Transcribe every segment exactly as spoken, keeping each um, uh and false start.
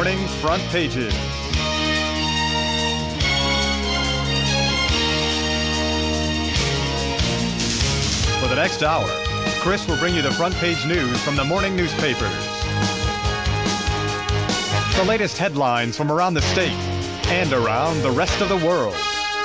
morning's front pages. For the next hour, Chris will bring you the front page news from the morning newspapers. The latest headlines from around the state and around the rest of the world.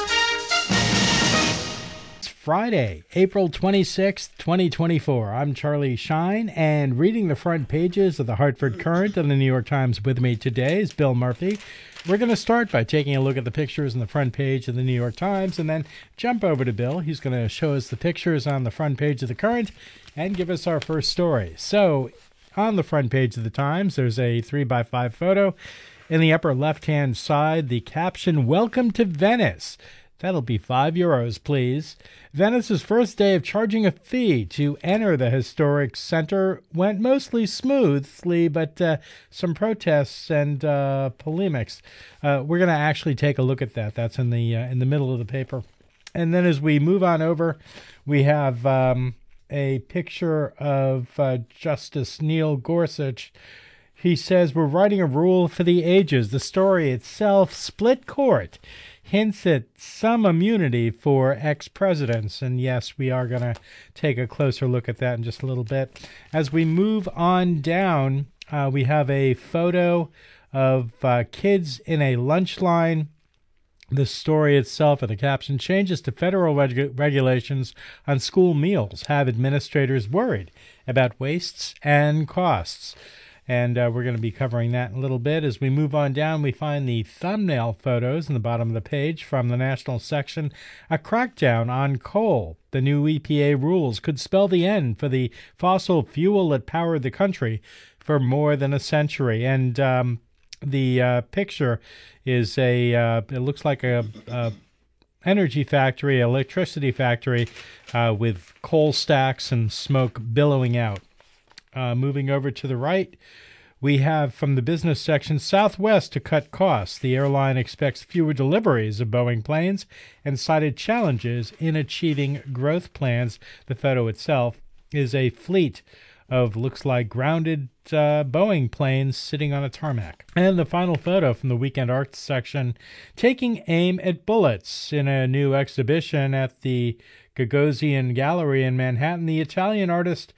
It's Friday, April twenty-sixth, twenty twenty-four. I'm Charlie Shine, and reading the front pages of the Hartford Courant and the New York Times with me today is Bill Murphy. We're going to start by taking a look at the pictures on the front page of the New York Times and then jump over to Bill. He's going to show us the pictures on the front page of the Courant and give us our first story. So, on the front page of the Times, there's a three by five photo. In the upper left-hand side, the caption, "Welcome to Venice." That'll be five euros, please. Venice's first day of charging a fee to enter the historic center went mostly smoothly, but uh, some protests and uh, polemics. Uh, we're going to actually take a look at that. That's in the uh, in the middle of the paper. And then as we move on over, we have um, a picture of uh, Justice Neil Gorsuch. He says, "We're writing a rule for the ages. The story itself, split court, hints at some immunity for ex-presidents." And yes, we are going to take a closer look at that in just a little bit. As we move on down, uh, we have a photo of uh, kids in a lunch line. The story itself and the caption, "Changes to federal reg- regulations on school meals have administrators worried about wastes and costs." And uh, we're going to be covering that in a little bit. As we move on down, we find the thumbnail photos in the bottom of the page from the national section. A crackdown on coal. The new E P A rules could spell the end for the fossil fuel that powered the country for more than a century. And um, the uh, picture is a, uh, it looks like a, a energy factory, electricity factory uh, with coal stacks and smoke billowing out. Uh, moving over to the right, we have from the business section, Southwest to cut costs. The airline expects fewer deliveries of Boeing planes and cited challenges in achieving growth plans. The photo itself is a fleet of, looks like, grounded uh, Boeing planes sitting on a tarmac. And the final photo from the Weekend Arts section, taking aim at bullets. In a new exhibition at the Gagosian Gallery in Manhattan, the Italian artist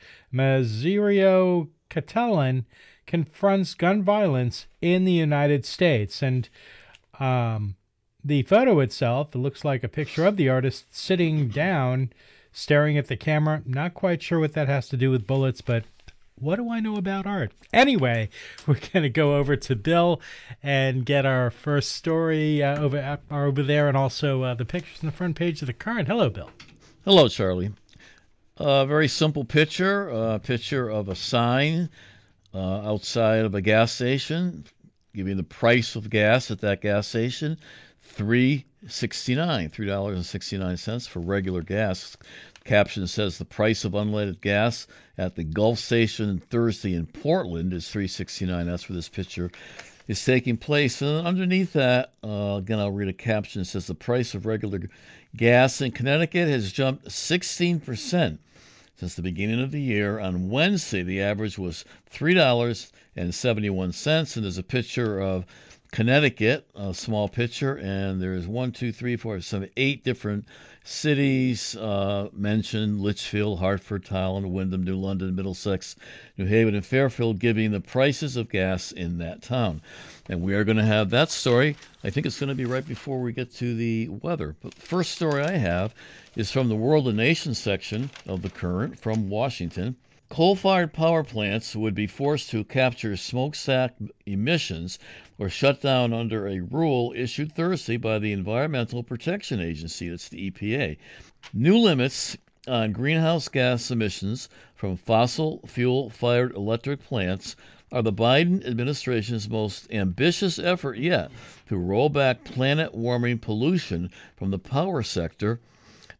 Mazzirio Cattelan confronts gun violence in the United States. And um, the photo itself, it looks like a picture of the artist sitting down, staring at the camera. Not quite sure what that has to do with bullets, but what do I know about art? Anyway, we're going to go over to Bill and get our first story uh, over, uh, over there, and also uh, the pictures on the front page of the Courant. Hello, Bill. Hello, Charlie. A uh, very simple picture, a uh, picture of a sign uh, outside of a gas station, giving the price of gas at that gas station, three sixty-nine, three dollars and sixty-nine cents for regular gas. The caption says the price of unleaded gas at the Gulf Station Thursday in Portland is three sixty-nine. That's where this picture is taking place. And underneath that, uh, again, I'll read a caption. It says the price of regular gas in Connecticut has jumped sixteen percent since the beginning of the year. On Wednesday, the average was three dollars and seventy-one cents, and there's a picture of Connecticut, a small picture, and there's one, two, three, four, seven, eight different cities uh, mentioned: Litchfield, Hartford, Towland, Wyndham, New London, Middlesex, New Haven, and Fairfield, giving the prices of gas in that town. And we are going to have that story. I think it's going to be right before we get to the weather. But the first story I have is from the World and Nations section of the Courant from Washington. Coal-fired power plants would be forced to capture smokestack emissions or shut down under a rule issued Thursday by the Environmental Protection Agency, that's the E P A. New limits on greenhouse gas emissions from fossil fuel-fired electric plants are the Biden administration's most ambitious effort yet to roll back planet-warming pollution from the power sector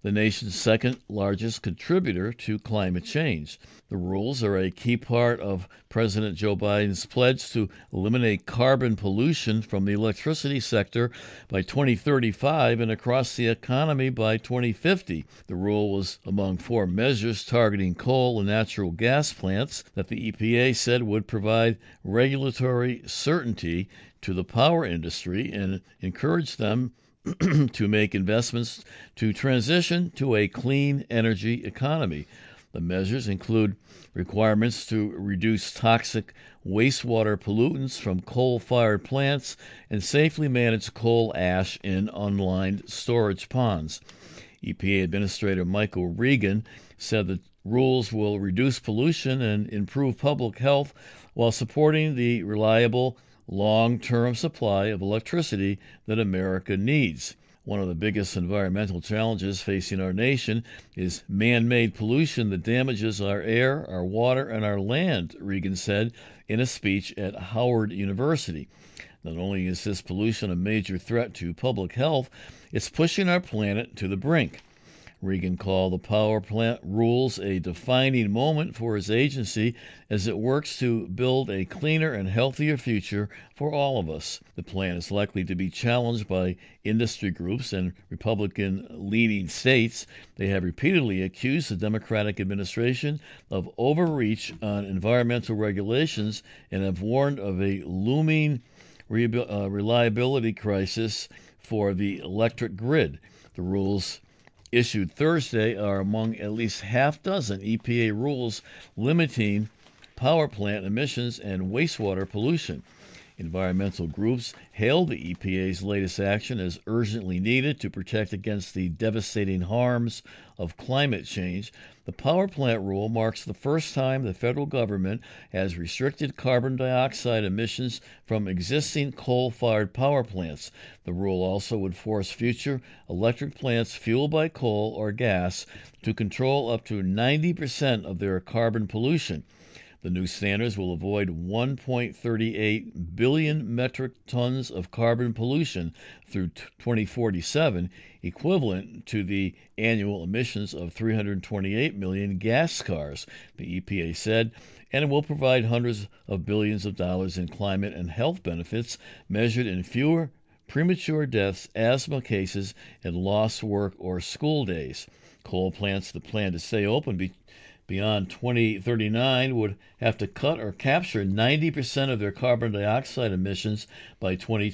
the nation's second largest contributor to climate change. The rules are a key part of President Joe Biden's pledge to eliminate carbon pollution from the electricity sector by twenty thirty-five and across the economy by twenty fifty. The rule was among four measures targeting coal and natural gas plants that the E P A said would provide regulatory certainty to the power industry and encourage them to make investments to transition to a clean energy economy. The measures include requirements to reduce toxic wastewater pollutants from coal-fired plants and safely manage coal ash in unlined storage ponds. E P A Administrator Michael Regan said the rules will reduce pollution and improve public health while supporting the reliable, long-term supply of electricity that America needs. One of the biggest environmental challenges facing our nation is man-made pollution that damages our air, our water, and our land, Regan said in a speech at Howard University. Not only is this pollution a major threat to public health, it's pushing our planet to the brink. Regan called the power plant rules a defining moment for his agency as it works to build a cleaner and healthier future for all of us. The plan is likely to be challenged by industry groups and Republican-leaning states. They have repeatedly accused the Democratic administration of overreach on environmental regulations and have warned of a looming re- uh, reliability crisis for the electric grid. The rules issued Thursday are among at least half dozen E P A rules limiting power plant emissions and wastewater pollution. Environmental groups hailed the E P A's latest action as urgently needed to protect against the devastating harms of climate change. The power plant rule marks the first time the federal government has restricted carbon dioxide emissions from existing coal-fired power plants. The rule also would force future electric plants fueled by coal or gas to control up to ninety percent of their carbon pollution. The new standards will avoid one point three eight billion metric tons of carbon pollution through twenty forty-seven, equivalent to the annual emissions of three hundred twenty-eight million gas cars, the E P A said, and it will provide hundreds of billions of dollars in climate and health benefits measured in fewer premature deaths, asthma cases, and lost work or school days. Coal plants that plan to stay open be beyond twenty thirty-nine would have to cut or capture ninety percent of their carbon dioxide emissions by twenty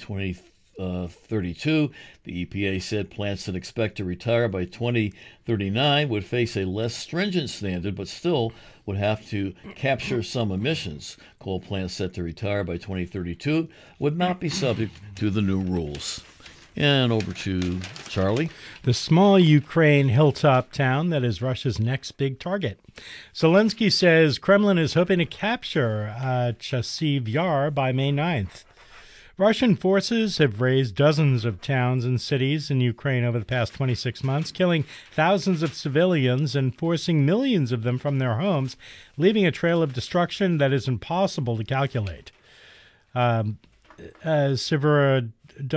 thirty-two. The E P A said plants that expect to retire by twenty thirty-nine would face a less stringent standard, but still would have to capture some emissions. Coal plants set to retire by twenty thirty-two would not be subject to the new rules. And over to Charlie. The small Ukraine hilltop town that is Russia's next big target. Zelensky says Kremlin is hoping to capture uh, Chasiv Yar by May ninth. Russian forces have razed dozens of towns and cities in Ukraine over the past twenty-six months, killing thousands of civilians and forcing millions of them from their homes, leaving a trail of destruction that is impossible to calculate. Um, uh, Severodonetsk,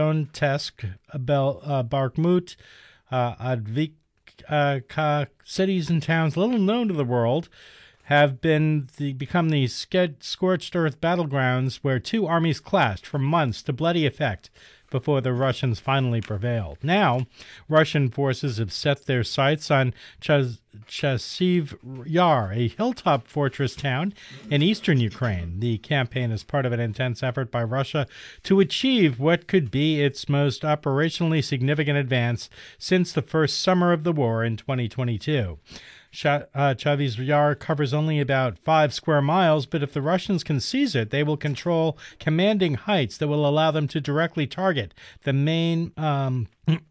Bel, uh, Bakhmut, uh, Advika, cities and towns little known to the world, have been the, become the scorched earth battlegrounds where two armies clashed for months to bloody effect before the Russians finally prevailed. Now, Russian forces have set their sights on Chas- Chasiv Yar, a hilltop fortress town in eastern Ukraine. The campaign is part of an intense effort by Russia to achieve what could be its most operationally significant advance since the first summer of the war in twenty twenty-two. Uh, Chasiv Yar covers only about five square miles, but if the Russians can seize it, they will control commanding heights that will allow them to directly target the main um,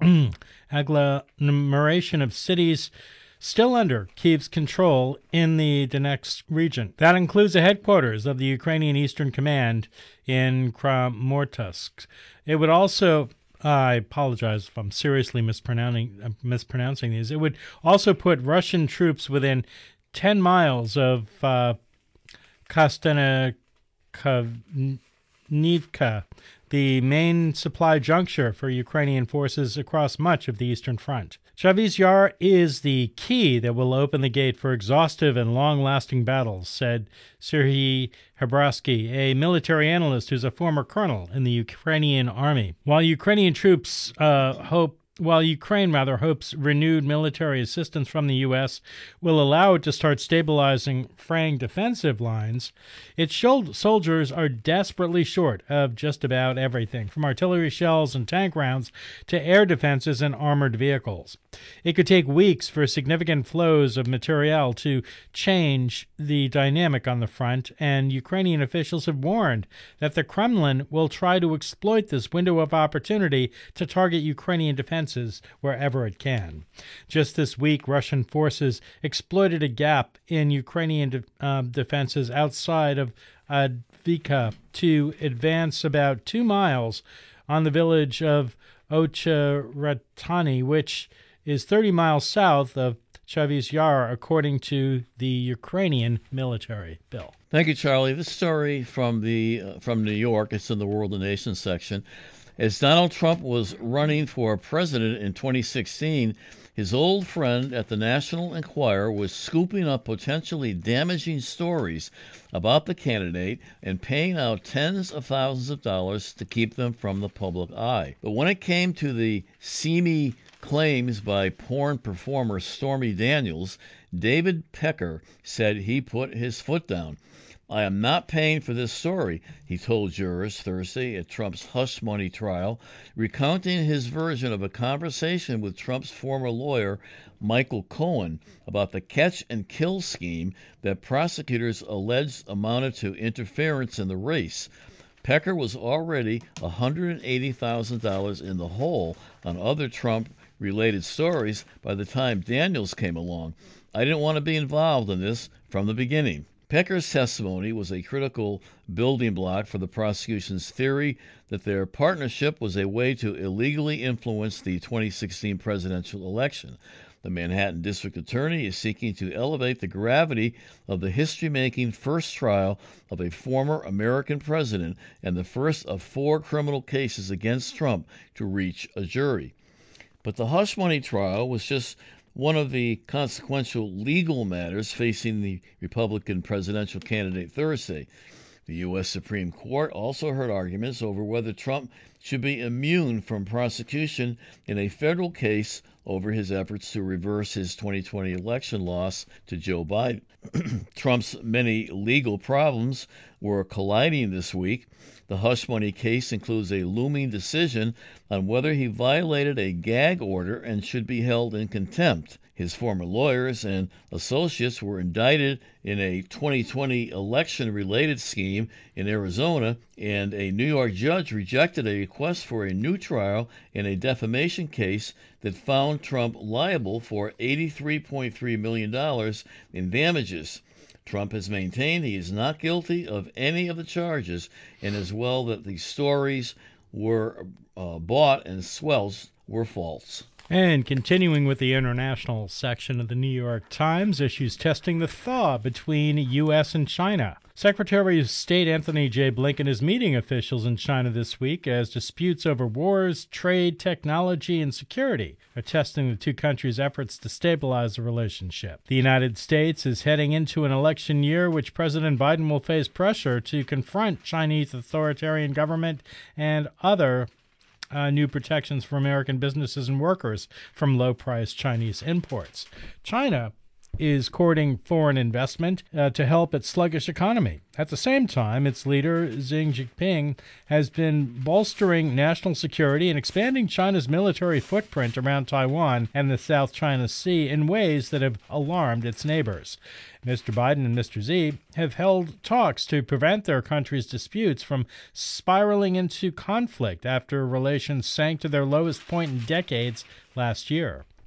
agglomeration of cities still under Kyiv's control in the Donetsk region. That includes the headquarters of the Ukrainian Eastern Command in Kramatorsk. It would also... I apologize if I'm seriously mispronouncing uh, mispronouncing these. It would also put Russian troops within ten miles of uh, Kostanivka, Avdiivka, the main supply juncture for Ukrainian forces across much of the Eastern Front. Chaviz Yar is the key that will open the gate for exhaustive and long-lasting battles, said Serhiy Habrasky, a military analyst who's a former colonel in the Ukrainian army. While Ukrainian troops uh, hope While Ukraine rather hopes renewed military assistance from the U S will allow it to start stabilizing fraying defensive lines, its soldiers are desperately short of just about everything, from artillery shells and tank rounds to air defenses and armored vehicles. It could take weeks for significant flows of materiel to change the dynamic on the front, and Ukrainian officials have warned that the Kremlin will try to exploit this window of opportunity to target Ukrainian defenses wherever it can. Just this week, Russian forces exploited a gap in Ukrainian de- uh, defenses outside of Avdiivka to advance about two miles on the village of Ocheretany, which is thirty miles south of Chaviz Yar, according to the Ukrainian military. Bill. Thank you, Charlie. This story from the uh, from New York, it's in the World and Nations section. As Donald Trump was running for president in twenty sixteen, his old friend at the National Enquirer was scooping up potentially damaging stories about the candidate and paying out tens of thousands of dollars to keep them from the public eye. But when it came to the seamy claims by porn performer Stormy Daniels, David Pecker said he put his foot down. "I am not paying for this story," he told jurors Thursday at Trump's hush money trial, recounting his version of a conversation with Trump's former lawyer, Michael Cohen, about the catch-and-kill scheme that prosecutors alleged amounted to interference in the race. Pecker was already one hundred eighty thousand dollars in the hole on other Trump-related stories by the time Daniels came along. "I didn't want to be involved in this from the beginning." Pecker's testimony was a critical building block for the prosecution's theory that their partnership was a way to illegally influence the twenty sixteen presidential election. The Manhattan District Attorney is seeking to elevate the gravity of the history-making first trial of a former American president and the first of four criminal cases against Trump to reach a jury. But the hush money trial was just one of the consequential legal matters facing the Republican presidential candidate Thursday. The U S Supreme Court also heard arguments over whether Trump should be immune from prosecution in a federal case over his efforts to reverse his twenty twenty election loss to Joe Biden. Trump's many legal problems were colliding this week. The hush money case includes a looming decision on whether he violated a gag order and should be held in contempt. His former lawyers and associates were indicted in a twenty twenty election-related scheme in Arizona, and a New York judge rejected a request for a new trial in a defamation case that found Trump liable for eighty-three point three million dollars in damages. Trump has maintained he is not guilty of any of the charges, and as well that the stories were uh, bought and swells were false. And continuing with the international section of the New York Times, issues testing the thaw between U S and China. Secretary of State Anthony J. Blinken is meeting officials in China this week as disputes over wars, trade, technology, and security are testing the two countries' efforts to stabilize the relationship. The United States is heading into an election year which President Biden will face pressure to confront Chinese authoritarian government and other Uh, new protections for American businesses and workers from low-priced Chinese imports. China is courting foreign investment uh, to help its sluggish economy. At the same time, its leader, Xi Jinping, has been bolstering national security and expanding China's military footprint around Taiwan and the South China Sea in ways that have alarmed its neighbors. Mister Biden and Mister Xi have held talks to prevent their countries' disputes from spiraling into conflict after relations sank to their lowest point in decades last year.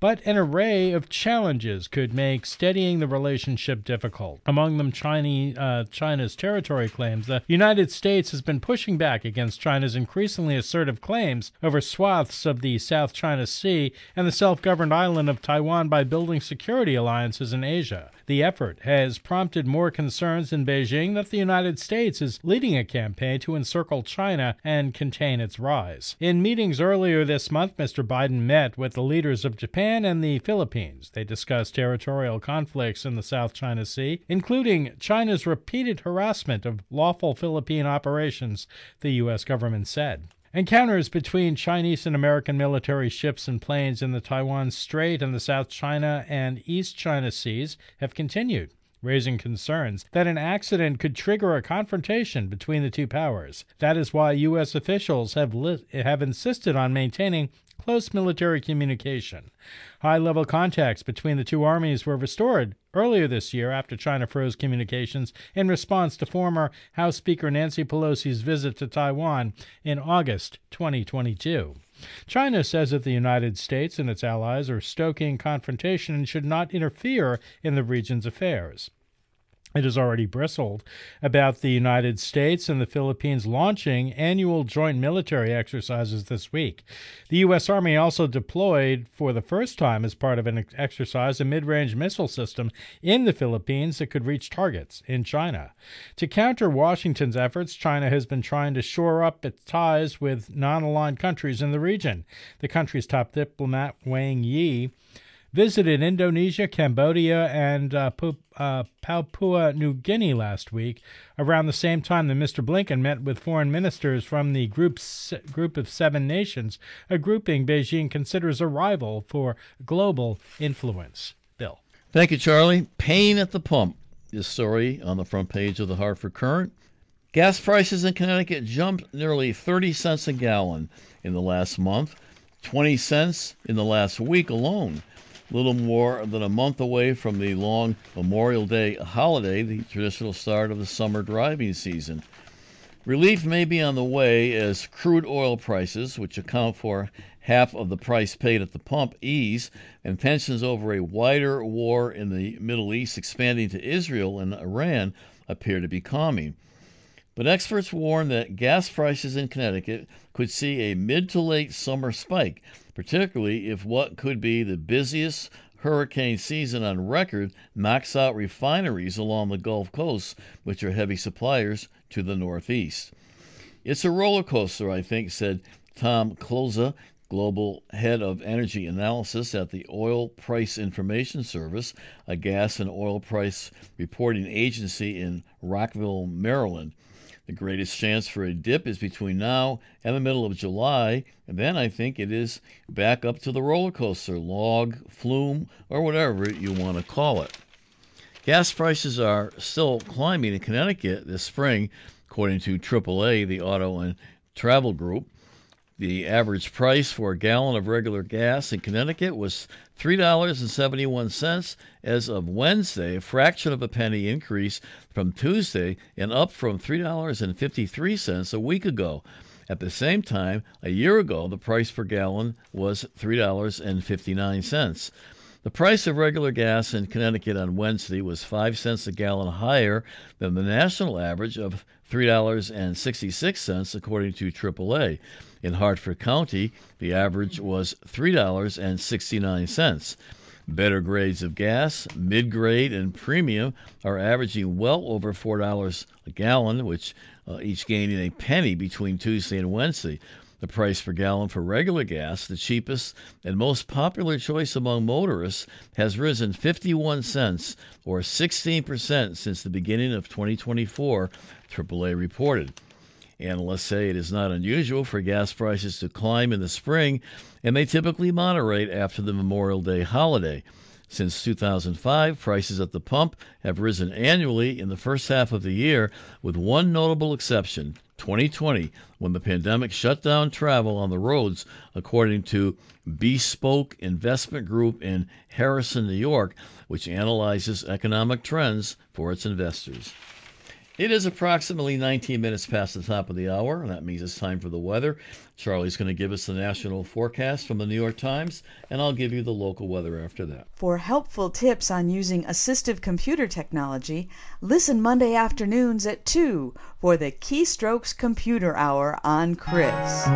but an array of challenges could make steadying the relationship difficult. Among them, Chinese, uh, China's territory claims. The United States has been pushing back against China's increasingly assertive claims over swaths of the South China Sea and the self-governed island of Taiwan by building security alliances in Asia. The effort has prompted more concerns in Beijing that the United States is leading a campaign to encircle China and contain its rise. In meetings earlier this month, Mister Biden met with the leaders of Japan and the Philippines. They discussed territorial conflicts in the South China Sea, including China's repeated harassment of lawful Philippine operations, the U S government said. Encounters between Chinese and American military ships and planes in the Taiwan Strait and the South China and East China Seas have continued, raising concerns that an accident could trigger a confrontation between the two powers. That is why U S officials have li- have insisted on maintaining close military communication. High-level contacts between the two armies were restored earlier this year after China froze communications in response to former House Speaker Nancy Pelosi's visit to Taiwan in August twenty twenty-two. China says that the United States and its allies are stoking confrontation and should not interfere in the region's affairs. It has already bristled about the United States and the Philippines launching annual joint military exercises this week. The U S. Army also deployed for the first time as part of an exercise a mid-range missile system in the Philippines that could reach targets in China. To counter Washington's efforts, China has been trying to shore up its ties with non-aligned countries in the region. The country's top diplomat, Wang Yi, visited Indonesia, Cambodia, and uh, uh, Papua New Guinea last week, around the same time that Mister Blinken met with foreign ministers from the group, group of seven nations, a grouping Beijing considers a rival for global influence. Bill. Thank you, Charlie. Pain at the pump. This story on the front page of the Hartford Courant. Gas prices in Connecticut jumped nearly thirty cents a gallon in the last month, twenty cents in the last week alone. Little more than a month away from the long Memorial Day holiday, the traditional start of the summer driving season. Relief may be on the way as crude oil prices, which account for half of the price paid at the pump, ease, and tensions over a wider war in the Middle East expanding to Israel and Iran appear to be calming. But experts warn that gas prices in Connecticut could see a mid to late summer spike, particularly if what could be the busiest hurricane season on record knocks out refineries along the Gulf Coast, which are heavy suppliers to the Northeast. It's a roller coaster, I think, said Tom Kloza, global head of energy analysis at the Oil Price Information Service, a gas and oil price reporting agency in Rockville, Maryland. The greatest chance for a dip is between now and the middle of July, and then I think it is back up to the roller coaster, log, flume, or whatever you want to call it. Gas prices are still climbing in Connecticut this spring, according to triple A, the Auto and Travel Group. The average price for a gallon of regular gas in Connecticut was three dollars and seventy-one cents as of Wednesday, a fraction of a penny increase from Tuesday and up from three dollars and fifty-three cents a week ago. At the same time, a year ago, the price per gallon was three dollars and fifty-nine cents. The price of regular gas in Connecticut on Wednesday was five cents a gallon higher than the national average of three dollars and sixty-six cents, according to triple A. In Hartford County, the average was three dollars and sixty-nine cents. Better grades of gas, mid-grade, and premium are averaging well over four dollars a gallon, which uh, each gaining a penny between Tuesday and Wednesday. The price per gallon for regular gas, the cheapest and most popular choice among motorists, has risen fifty-one cents, or sixteen percent since the beginning of twenty twenty-four, triple A reported. Analysts say it is not unusual for gas prices to climb in the spring, and they typically moderate after the Memorial Day holiday. Since two thousand five, prices at the pump have risen annually in the first half of the year, with one notable exception, twenty twenty, when the pandemic shut down travel on the roads, according to Bespoke Investment Group in Harrison, New York, which analyzes economic trends for its investors. It is approximately nineteen minutes past the top of the hour, and that means it's time for the weather. Charlie's going to give us the national forecast from the New York Times, and I'll give you the local weather after that. For helpful tips on using assistive computer technology, listen Monday afternoons at two for the Keystrokes Computer Hour on Chris.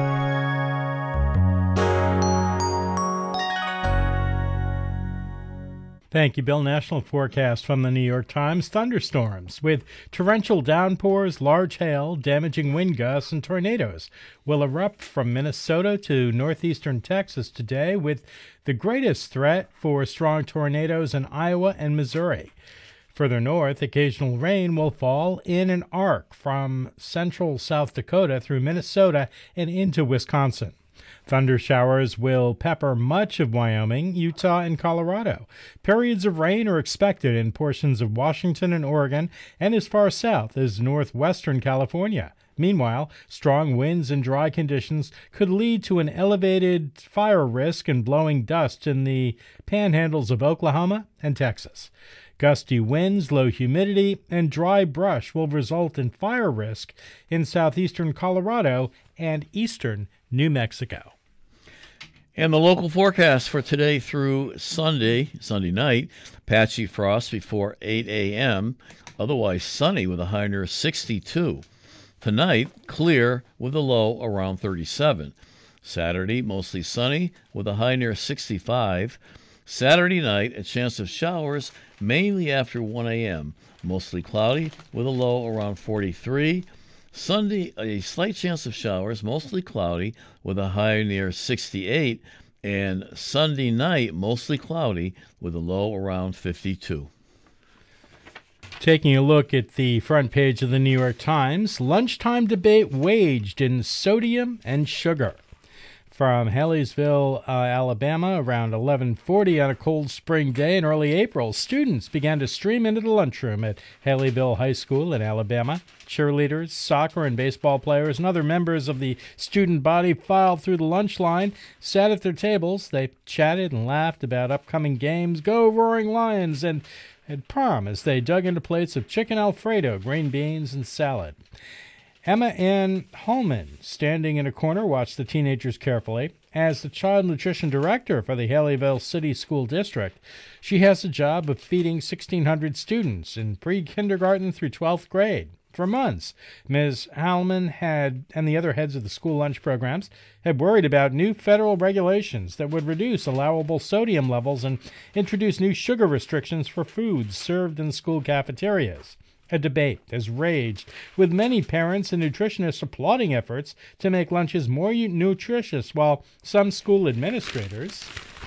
Thank you, Bill. National forecast from the New York Times. Thunderstorms with torrential downpours, large hail, damaging wind gusts, and tornadoes will erupt from Minnesota to northeastern Texas today, with the greatest threat for strong tornadoes in Iowa and Missouri. Further north, occasional rain will fall in an arc from central South Dakota through Minnesota and into Wisconsin. Thunder showers will pepper much of Wyoming, Utah, and Colorado. Periods of rain are expected in portions of Washington and Oregon and as far south as northwestern California. Meanwhile, strong winds and dry conditions could lead to an elevated fire risk and blowing dust in the panhandles of Oklahoma and Texas. Gusty winds, low humidity, and dry brush will result in fire risk in southeastern Colorado and eastern New Mexico. And the local forecast for today through Sunday, Sunday night, patchy frost before eight a.m., otherwise sunny with a high near sixty-two. Tonight, clear with a low around thirty-seven. Saturday, mostly sunny with a high near sixty-five. Saturday night, a chance of showers mainly after one a.m., mostly cloudy with a low around forty-three. Sunday, a slight chance of showers, mostly cloudy, with a high near sixty-eight. And Sunday night, mostly cloudy, with a low around fifty-two. Taking a look at the front page of the New York Times, lunchtime debate waged in sodium and sugar. From Haleyville, uh, Alabama, around eleven forty on a cold spring day in early April, students began to stream into the lunchroom at Haleyville High School in Alabama. Cheerleaders, soccer and baseball players, and other members of the student body filed through the lunch line, sat at their tables. They chatted and laughed about upcoming games, Go Roaring Lions, and had prom as they dug into plates of chicken Alfredo, green beans, and salad. Emma Ann Holman, standing in a corner, watched the teenagers carefully. As the child nutrition director for the Haleyville City School District, she has the job of feeding sixteen hundred students in pre-kindergarten through twelfth grade. For months, Miz Holman had, and the other heads of the school lunch programs, had worried about new federal regulations that would reduce allowable sodium levels and introduce new sugar restrictions for foods served in school cafeterias. A debate has raged, with many parents and nutritionists applauding efforts to make lunches more nutritious, while some school administrators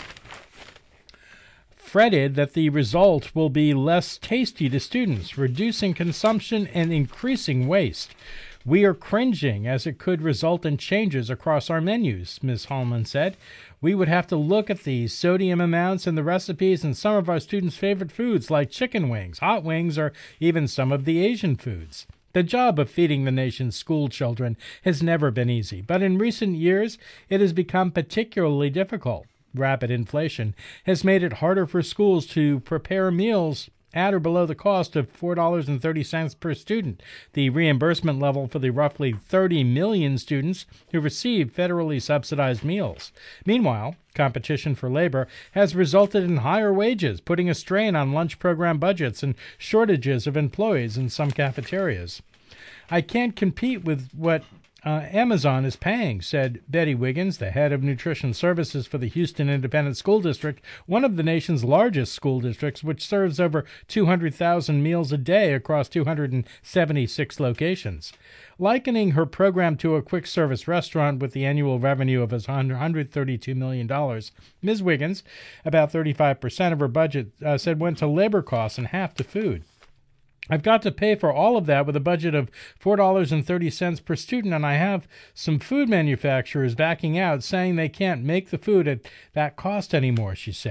fretted that the result will be less tasty to students, reducing consumption and increasing waste. We are cringing as it could result in changes across our menus, Miz Holman said. We would have to look at the sodium amounts in the recipes and some of our students' favorite foods like chicken wings, hot wings, or even some of the Asian foods. The job of feeding the nation's school children has never been easy, but in recent years it has become particularly difficult. Rapid inflation has made it harder for schools to prepare meals at or below the cost of four dollars and thirty cents per student, the reimbursement level for the roughly thirty million students who receive federally subsidized meals. Meanwhile, competition for labor has resulted in higher wages, putting a strain on lunch program budgets and shortages of employees in some cafeterias. I can't compete with what Uh, Amazon is paying, said Betty Wiggins, the head of nutrition services for the Houston Independent School District, one of the nation's largest school districts, which serves over two hundred thousand meals a day across two hundred seventy-six locations. Likening her program to a quick-service restaurant with the annual revenue of one hundred thirty-two million dollars, Miz Wiggins, about thirty-five percent of her budget, uh, said went to labor costs and half to food. I've got to pay for all of that with a budget of four dollars and thirty cents per student, and I have some food manufacturers backing out, saying they can't make the food at that cost anymore, she said.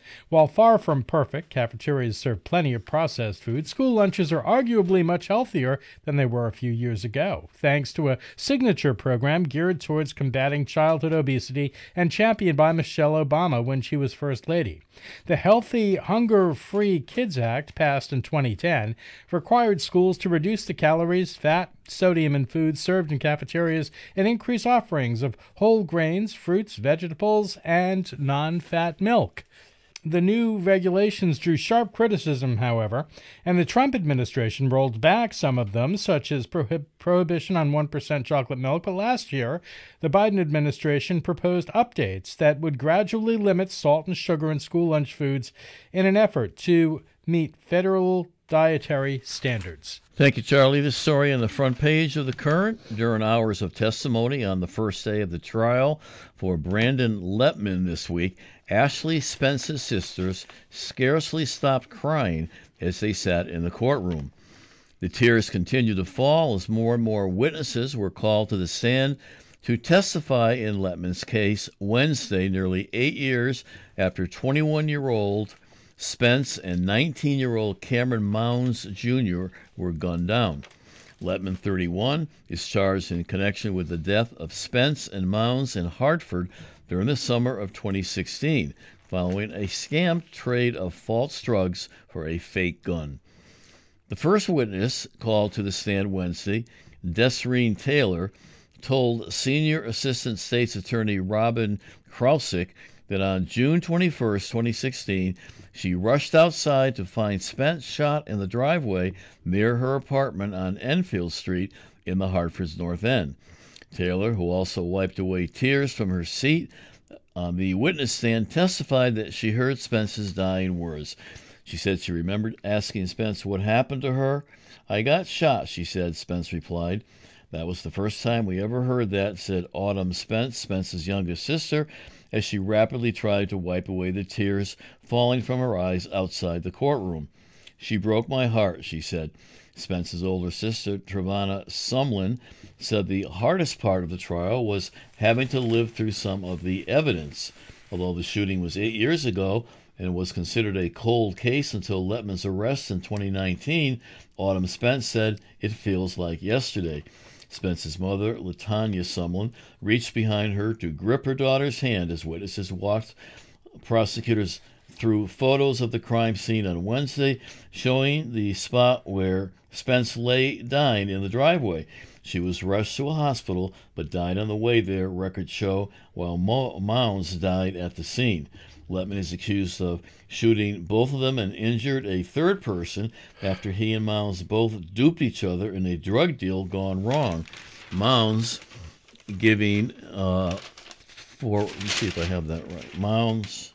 While far from perfect, cafeterias serve plenty of processed food. School lunches are arguably much healthier than they were a few years ago, thanks to a signature program geared towards combating childhood obesity and championed by Michelle Obama when she was First Lady. The Healthy Hunger-Free Kids Act, passed in twenty ten, required schools to reduce the calories, fat, sodium in foods served in cafeterias and increase offerings of whole grains, fruits, vegetables, and non-fat milk. The new regulations drew sharp criticism, however, and the Trump administration rolled back some of them, such as prohib- prohibition on one percent chocolate milk. But last year, the Biden administration proposed updates that would gradually limit salt and sugar in school lunch foods in an effort to meet federal dietary standards. Thank you, Charlie. This story on the front page of the Current. During hours of testimony on the first day of the trial for Brandon Lettman this week, Ashley Spence's sisters scarcely stopped crying as they sat in the courtroom. The tears continued to fall as more and more witnesses were called to the stand to testify in Lettman's case Wednesday, nearly eight years after twenty-one-year-old Spence and nineteen-year-old Cameron Mounds Junior were gunned down. Lettman, thirty-one, is charged in connection with the death of Spence and Mounds in Hartford during the summer of twenty sixteen, following a scam trade of false drugs for a fake gun. The first witness called to the stand Wednesday, Desireen Taylor, told Senior Assistant State's Attorney Robin Krausick that on June twenty-first, twenty sixteen, she rushed outside to find Spence shot in the driveway near her apartment on Enfield Street in the Hartford's North End. Taylor, who also wiped away tears from her seat on the witness stand, testified that she heard Spence's dying words. She said she remembered asking Spence what happened to her. "I got shot," she said, Spence replied. "That was the first time we ever heard that," said Autumn Spence, Spence's youngest sister, as she rapidly tried to wipe away the tears falling from her eyes outside the courtroom. "She broke my heart," she said. Spence's older sister, Trevana Sumlin, said the hardest part of the trial was having to live through some of the evidence. Although the shooting was eight years ago and was considered a cold case until Lettman's arrest in twenty nineteen, Autumn Spence said it feels like yesterday. Spence's mother, LaTanya Sumlin, reached behind her to grip her daughter's hand as witnesses walked prosecutors through photos of the crime scene on Wednesday, showing the spot where Spence lay dying in the driveway. She was rushed to a hospital, but died on the way there, records show, while Mo- Mounds died at the scene. Lettman is accused of shooting both of them and injured a third person after he and Mounds both duped each other in a drug deal gone wrong. Mounds giving, uh, for, let me see if I have that right. Mounds,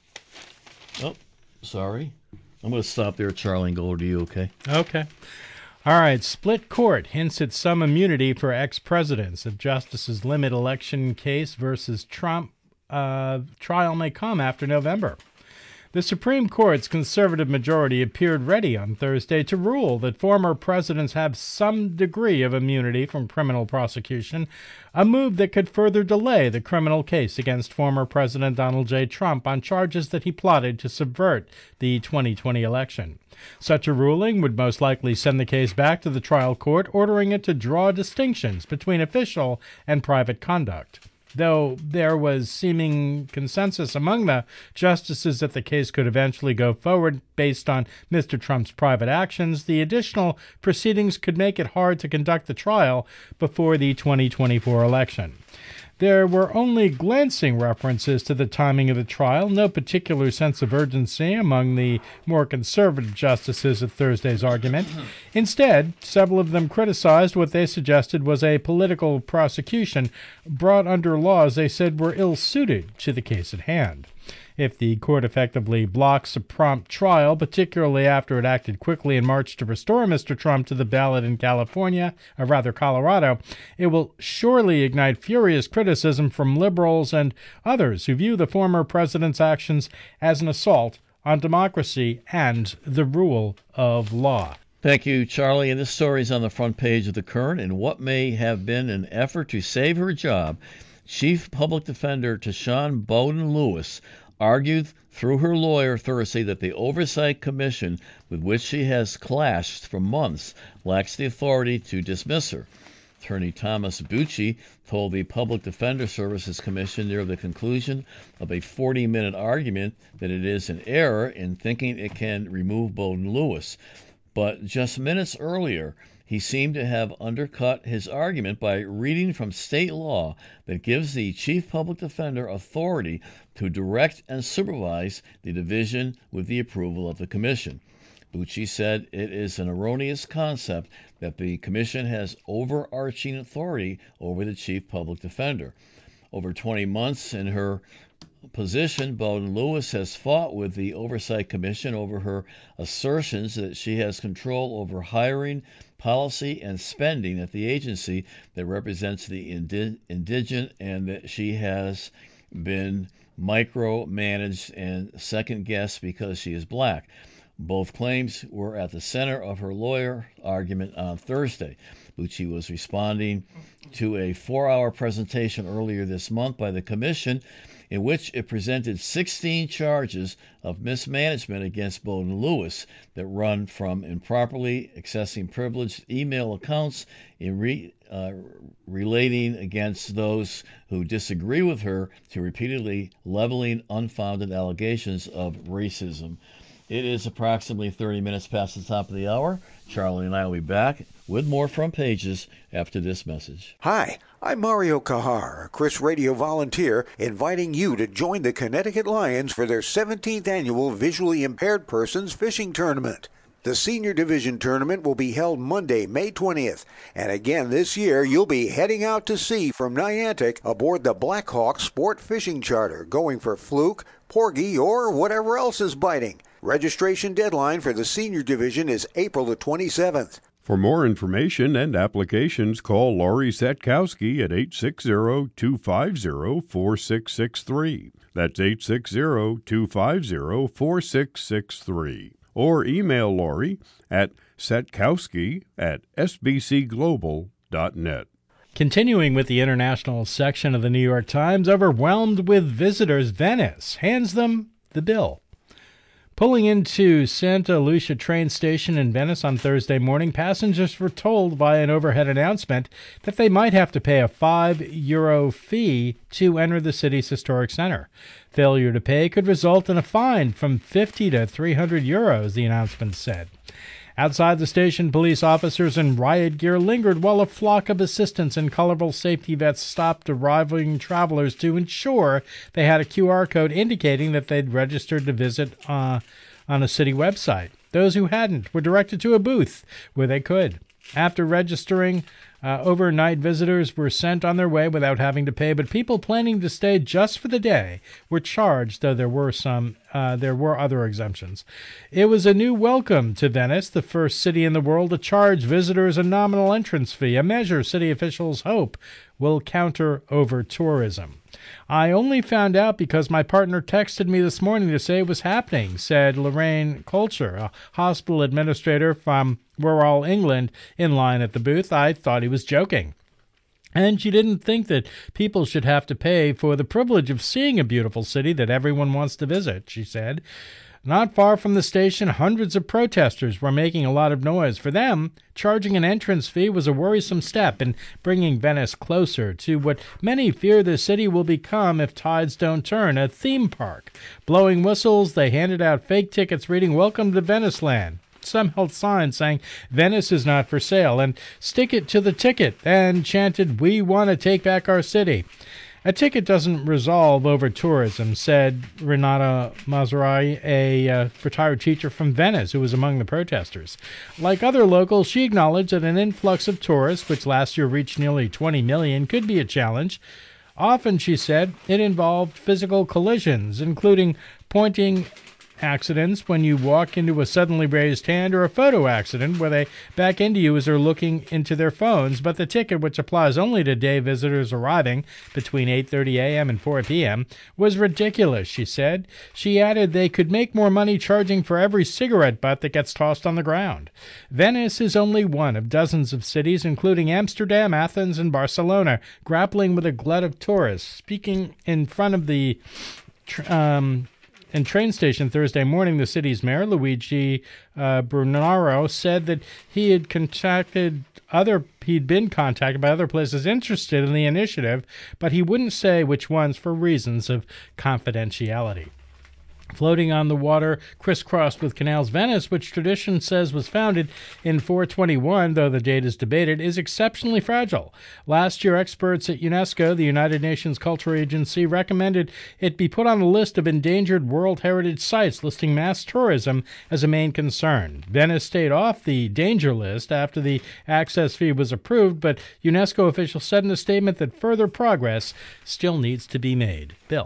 oh, sorry. I'm going to stop there, Charlie, and go over to you, okay? Okay. All right. Split court hints at some immunity for ex-presidents. If justices limit election case versus Trump, uh, trial may come after November. The Supreme Court's conservative majority appeared ready on Thursday to rule that former presidents have some degree of immunity from criminal prosecution, a move that could further delay the criminal case against former President Donald J. Trump on charges that he plotted to subvert the twenty twenty election. Such a ruling would most likely send the case back to the trial court, ordering it to draw distinctions between official and private conduct. Though there was seeming consensus among the justices that the case could eventually go forward based on Mister Trump's private actions, the additional proceedings could make it hard to conduct the trial before the twenty twenty-four election. There were only glancing references to the timing of the trial, no particular sense of urgency among the more conservative justices at Thursday's argument. Instead, several of them criticized what they suggested was a political prosecution brought under laws they said were ill-suited to the case at hand. If the court effectively blocks a prompt trial, particularly after it acted quickly in March to restore Mister Trump to the ballot in California, or rather Colorado, it will surely ignite furious criticism from liberals and others who view the former president's actions as an assault on democracy and the rule of law. Thank you, Charlie. And this story is on the front page of the Current. In what may have been an effort to save her job, Chief Public Defender Tashawn Bowden Lewis argued through her lawyer Thursday that the Oversight Commission, with which she has clashed for months, lacks the authority to dismiss her. Attorney Thomas Bucci told the Public Defender Services Commission near the conclusion of a forty-minute argument that it is an error in thinking it can remove Bowden Lewis. But just minutes earlier, he seemed to have undercut his argument by reading from state law that gives the Chief Public Defender authority to direct and supervise the division with the approval of the Commission. Bucci said it is an erroneous concept that the Commission has overarching authority over the Chief Public Defender. Over twenty months in her position, Bowden Lewis has fought with the Oversight Commission over her assertions that she has control over hiring, policy, and spending at the agency that represents the indi- indigent, and that she has been micromanaged and second-guessed because she is black. Both claims were at the center of her lawyer argument on Thursday. Bucci was responding to a four-hour presentation earlier this month by the Commission in which it presented sixteen charges of mismanagement against Bowden Lewis that run from improperly accessing privileged email accounts in re, uh, relating against those who disagree with her to repeatedly leveling unfounded allegations of racism. It is approximately thirty minutes past the top of the hour. Charlie and I will be back with more Front Pages after this message. Hi, I'm Mario Kahar, a Chris Radio volunteer, inviting you to join the Connecticut Lions for their seventeenth annual Visually Impaired Persons Fishing Tournament. The Senior Division Tournament will be held Monday, May twentieth, and again this year you'll be heading out to sea from Niantic aboard the Blackhawk Sport Fishing Charter, going for fluke, porgy, or whatever else is biting. Registration deadline for the Senior Division is April the twenty-seventh. For more information and applications, call Laurie Setkowski at eight six zero, two five zero, four six six three. That's eight six zero, two five zero, four six six three. Or email Laurie at setkowski at s b c global dot net. Continuing with the international section of the New York Times, overwhelmed with visitors, Venice hands them the bill. Pulling into Santa Lucia train station in Venice on Thursday morning, passengers were told via an overhead announcement that they might have to pay a five euro fee to enter the city's historic center. Failure to pay could result in a fine from fifty to three hundred euros, the announcement said. Outside the station, police officers in riot gear lingered while a flock of assistants and colorful safety vets stopped arriving travelers to ensure they had a Q R code indicating that they'd registered to visit uh, on a city website. Those who hadn't were directed to a booth where they could. After registering, uh, overnight visitors were sent on their way without having to pay, but people planning to stay just for the day were charged, though there were some uh, there were other exemptions. It was a new welcome to Venice, the first city in the world to charge visitors a nominal entrance fee, a measure city officials hope will counter over-tourism. I only found out because my partner texted me this morning to say it was happening, said Lorraine Colcher, a hospital administrator from Wirral, England, in line at the booth. I thought he was joking. And she didn't think that people should have to pay for the privilege of seeing a beautiful city that everyone wants to visit, she said. Not far from the station, hundreds of protesters were making a lot of noise. For them, charging an entrance fee was a worrisome step in bringing Venice closer to what many fear the city will become if tides don't turn, a theme park. Blowing whistles, they handed out fake tickets reading, "Welcome to Venice Land." Some held signs saying, "Venice is not for sale," and "Stick it to the ticket," and chanted, "We want to take back our city." A ticket doesn't resolve over tourism, said Renata Mazzarai, a uh, retired teacher from Venice who was among the protesters. Like other locals, she acknowledged that an influx of tourists, which last year reached nearly twenty million, could be a challenge. Often, she said, it involved physical collisions, including pointing accidents when you walk into a suddenly raised hand, or a photo accident where they back into you as they're looking into their phones. But the ticket, which applies only to day visitors arriving between eight thirty a.m. and four p.m., was ridiculous, she said. She added they could make more money charging for every cigarette butt that gets tossed on the ground. Venice is only one of dozens of cities, including Amsterdam, Athens, and Barcelona, grappling with a glut of tourists. Speaking in front of the um and train station Thursday morning, the city's mayor, Luigi uh, Brunaro, said that he had contacted other he'd been contacted by other places interested in the initiative, but he wouldn't say which ones for reasons of confidentiality. Floating on the water, crisscrossed with Canals Venice, which tradition says was founded in four twenty-one, though the date is debated, is exceptionally fragile. Last year, experts at UNESCO, the United Nations Cultural Agency, recommended it be put on a list of endangered World Heritage Sites, listing mass tourism as a main concern. Venice stayed off the danger list after the access fee was approved, but UNESCO officials said in a statement that further progress still needs to be made. Bill.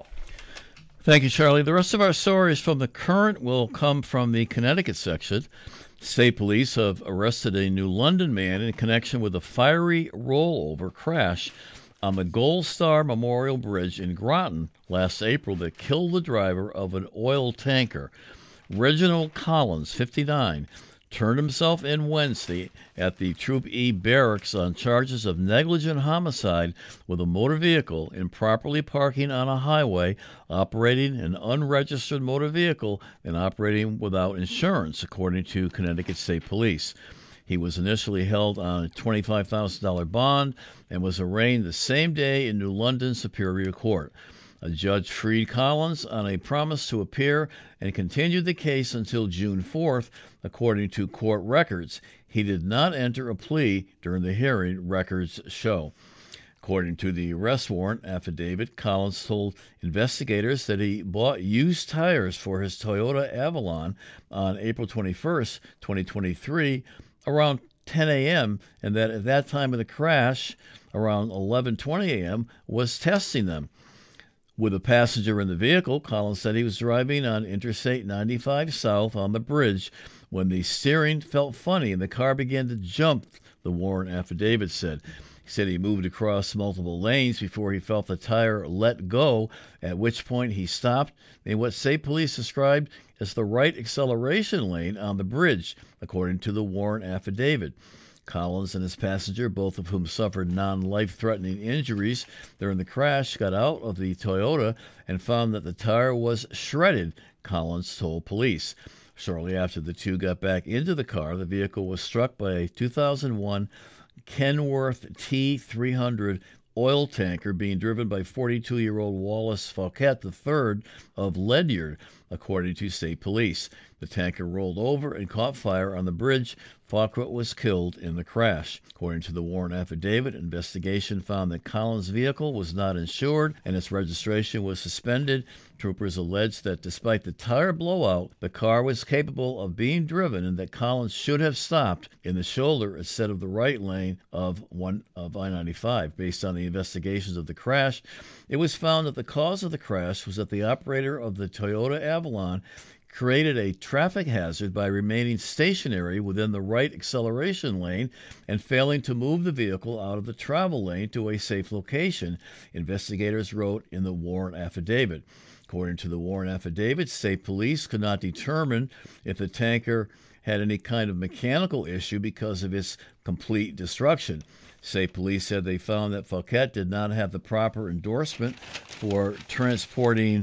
Thank you, Charlie. The rest of our stories from the Current will come from the Connecticut section. State police have arrested a New London man in connection with a fiery rollover crash on the Gold Star Memorial Bridge in Groton last April that killed the driver of an oil tanker. Reginald Collins, fifty-nine, turned himself in Wednesday at the Troop E barracks on charges of negligent homicide with a motor vehicle, improperly parking on a highway, operating an unregistered motor vehicle, and operating without insurance, according to Connecticut State Police. He was initially held on a twenty-five thousand dollars bond and was arraigned the same day in New London Superior Court. A judge freed Collins on a promise to appear and continued the case until June fourth, according to court records. He did not enter a plea during the hearing, records show. According to the arrest warrant affidavit, Collins told investigators that he bought used tires for his Toyota Avalon on April twenty-first, twenty twenty-three, around ten a.m., and that at that time of the crash, around eleven twenty a.m., was testing them. With a passenger in the vehicle, Collins said he was driving on Interstate ninety-five South on the bridge when the steering felt funny and the car began to jump, the warrant affidavit said. He said he moved across multiple lanes before he felt the tire let go, at which point he stopped in what state police described as the right acceleration lane on the bridge, according to the warrant affidavit. Collins and his passenger, both of whom suffered non-life-threatening injuries during the crash, got out of the Toyota and found that the tire was shredded, Collins told police. Shortly after the two got back into the car, the vehicle was struck by a two thousand one Kenworth T three hundred oil tanker being driven by forty-two-year-old Wallace Fauquet the third of Ledyard, according to state police. The tanker rolled over and caught fire on the bridge. Fauquet was killed in the crash. According to the warrant affidavit, investigation found that Collins' vehicle was not insured and its registration was suspended. Troopers alleged that despite the tire blowout, the car was capable of being driven and that Collins should have stopped in the shoulder instead of the right lane of one of I ninety-five. Based on the investigations of the crash, it was found that the cause of the crash was that the operator of the Toyota Avalon created a traffic hazard by remaining stationary within the right acceleration lane and failing to move the vehicle out of the travel lane to a safe location, investigators wrote in the warrant affidavit. According to the warrant affidavit, state police could not determine if the tanker had any kind of mechanical issue because of its complete destruction. State police said they found that Fauquet did not have the proper endorsement for transporting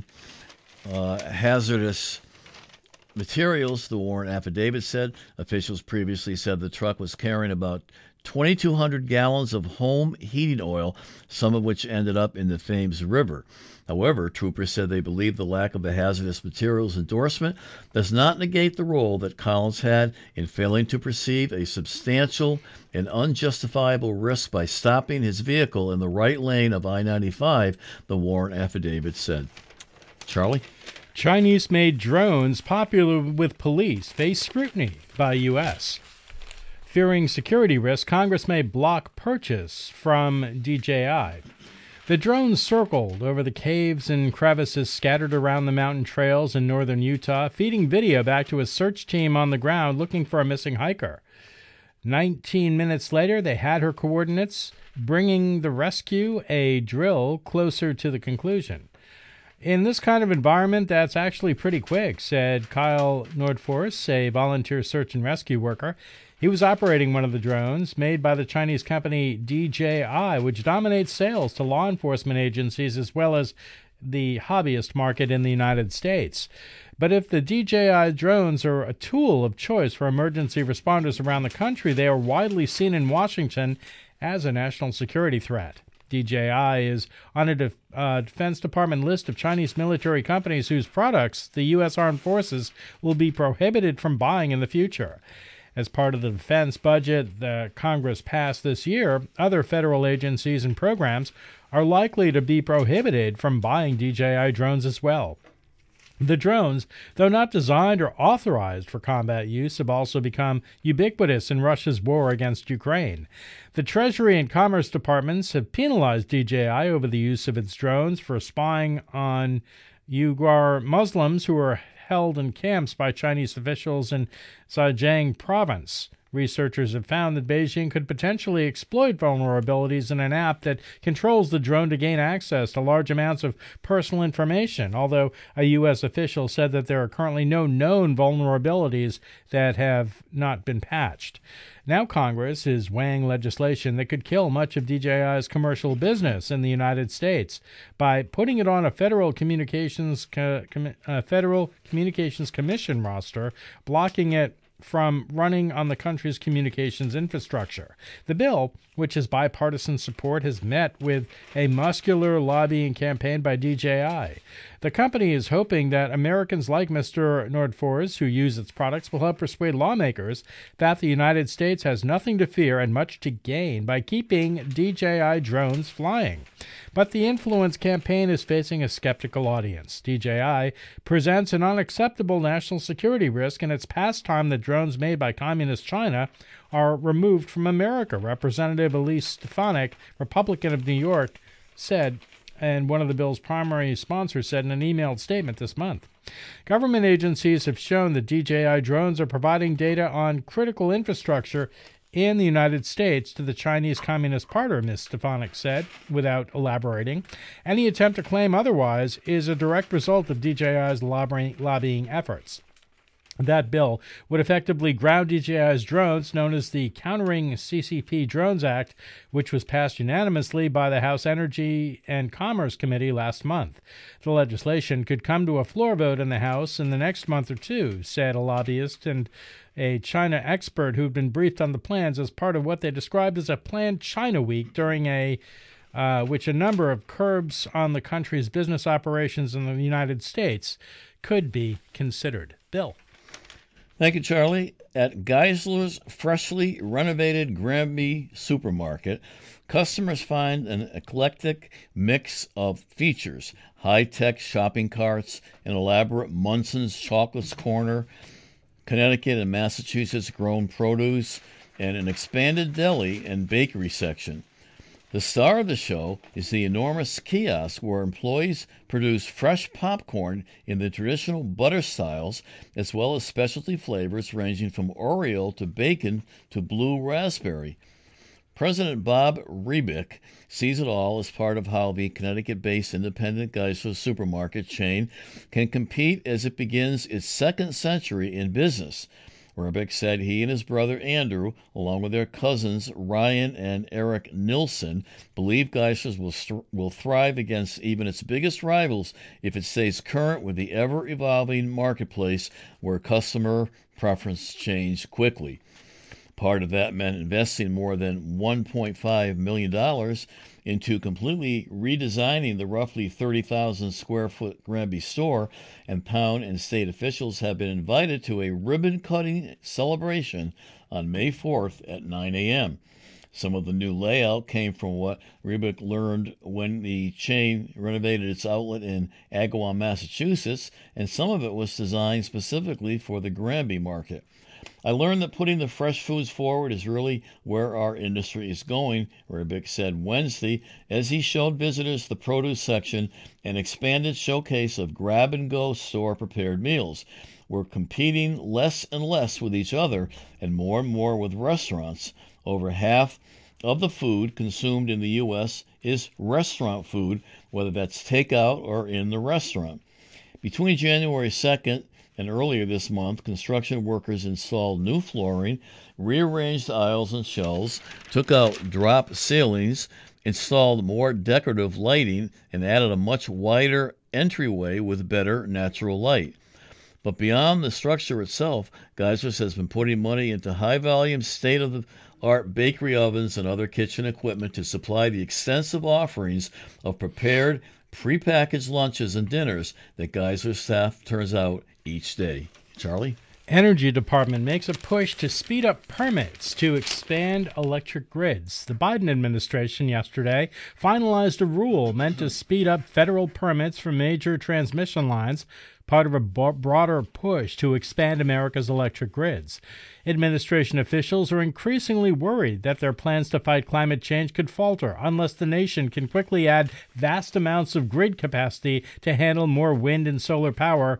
uh, hazardous materials, the warrant affidavit said. Officials previously said the truck was carrying about twenty-two hundred gallons of home heating oil, some of which ended up in the Thames River. However, troopers said they believe the lack of a hazardous materials endorsement does not negate the role that Collins had in failing to perceive a substantial and unjustifiable risk by stopping his vehicle in the right lane of I ninety-five, the warrant affidavit said. Charlie? Chinese-made drones popular with police face scrutiny by U S Fearing security risks, Congress may block purchase from D J I. The drones circled over the caves and crevices scattered around the mountain trails in northern Utah, feeding video back to a search team on the ground looking for a missing hiker. Nineteen minutes later, they had her coordinates, bringing the rescue a drill closer to the conclusion. In this kind of environment, that's actually pretty quick, said Kyle Nordforce, a volunteer search and rescue worker. He was operating one of the drones made by the Chinese company D J I, which dominates sales to law enforcement agencies as well as the hobbyist market in the United States. But if the D J I drones are a tool of choice for emergency responders around the country, they are widely seen in Washington as a national security threat. D J I is on a def- uh, Defense Department list of Chinese military companies whose products the U S Armed Forces will be prohibited from buying in the future. As part of the defense budget that Congress passed this year, other federal agencies and programs are likely to be prohibited from buying D J I drones as well. The drones, though not designed or authorized for combat use, have also become ubiquitous in Russia's war against Ukraine. The Treasury and Commerce Departments have penalized D J I over the use of its drones for spying on Uyghur Muslims who are held in camps by Chinese officials in Zhejiang province. Researchers have found that Beijing could potentially exploit vulnerabilities in an app that controls the drone to gain access to large amounts of personal information, although a U S official said that there are currently no known vulnerabilities that have not been patched. Now Congress is weighing legislation that could kill much of D J I's commercial business in the United States by putting it on a Federal Communications Co- Com- uh, Federal Communications Commission roster, blocking it from running on the country's communications infrastructure. The bill, which has bipartisan support, has met with a muscular lobbying campaign by D J I. The company is hoping that Americans like Mister Nordfors, who use its products, will help persuade lawmakers that the United States has nothing to fear and much to gain by keeping D J I drones flying. But the influence campaign is facing a skeptical audience. D J I presents an unacceptable national security risk, and it's past time that drones made by Communist China are removed from America. Representative Elise Stefanik, Republican of New York, said, and one of the bill's primary sponsors said in an emailed statement this month. Government agencies have shown that D J I drones are providing data on critical infrastructure in the United States to the Chinese Communist Party, Miz Stefanik said, without elaborating. Any attempt to claim otherwise is a direct result of D J I's lobbying, lobbying efforts. That bill would effectively ground D J I's drones, known as the Countering C C P Drones Act, which was passed unanimously by the House Energy and Commerce Committee last month. The legislation could come to a floor vote in the House in the next month or two, said a lobbyist and a China expert who'd been briefed on the plans as part of what they described as a planned China Week, during a uh, which a number of curbs on the country's business operations in the United States could be considered. Bill. Thank you, Charlie. At Geisler's freshly renovated Granby supermarket, customers find an eclectic mix of features: high-tech shopping carts, an elaborate Munson's Chocolates Corner, Connecticut and Massachusetts grown produce, and an expanded deli and bakery section. The star of the show is the enormous kiosk where employees produce fresh popcorn in the traditional butter styles, as well as specialty flavors ranging from Oreo to bacon to blue raspberry. President Bob Rebick sees it all as part of how the Connecticut-based independent Geisler supermarket chain can compete as it begins its second century in business. Rebick said he and his brother Andrew, along with their cousins Ryan and Eric Nilsson, believe Geisler's will, st- will thrive against even its biggest rivals if it stays current with the ever-evolving marketplace where customer preferences change quickly. Part of that meant investing more than one point five million dollars into completely redesigning the roughly thirty thousand square foot Granby store, and Pound and state officials have been invited to a ribbon-cutting celebration on May fourth at nine a.m. Some of the new layout came from what Rebick learned when the chain renovated its outlet in Agawam, Massachusetts, and some of it was designed specifically for the Granby market. I learned that putting the fresh foods forward is really where our industry is going, Rebick said Wednesday as he showed visitors the produce section, an expanded showcase of grab-and-go store-prepared meals. We're competing less and less with each other and more and more with restaurants. Over half of the food consumed in the U S is restaurant food, whether that's takeout or in the restaurant. Between January second and earlier this month, construction workers installed new flooring, rearranged aisles and shelves, took out drop ceilings, installed more decorative lighting, and added a much wider entryway with better natural light. But beyond the structure itself, Geysers has been putting money into high-volume, state-of-the-art bakery ovens and other kitchen equipment to supply the extensive offerings of prepared, prepackaged lunches and dinners that Geysers staff turns out each day. Charlie? Energy Department makes a push to speed up permits to expand electric grids. The Biden administration yesterday finalized a rule meant to speed up federal permits for major transmission lines, part of a broader push to expand America's electric grids. Administration officials are increasingly worried that their plans to fight climate change could falter unless the nation can quickly add vast amounts of grid capacity to handle more wind and solar power